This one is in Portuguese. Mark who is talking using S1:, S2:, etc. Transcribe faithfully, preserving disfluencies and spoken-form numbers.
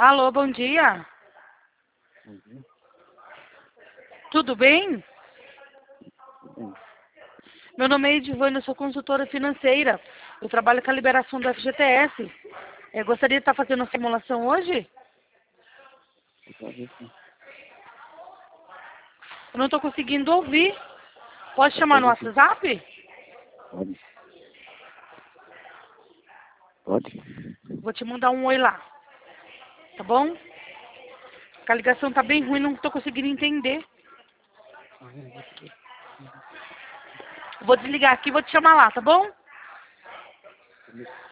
S1: Alô, bom dia.
S2: Uhum.
S1: Tudo bem?
S2: Bem,
S1: Meu nome é Edivane, eu sou consultora financeira. Eu trabalho com a liberação do F G T S. Eu gostaria de estar fazendo a simulação hoje?
S2: pode ver sim.
S1: Eu não estou conseguindo ouvir. Pode
S2: Pode
S1: chamar no
S2: fazer sim.
S1: WhatsApp?
S2: Pode. Pode?
S1: Vou te mandar um oi lá. Tá bom? Porque a ligação tá bem ruim, não estou conseguindo entender. Vou desligar aqui e vou te chamar lá, tá bom?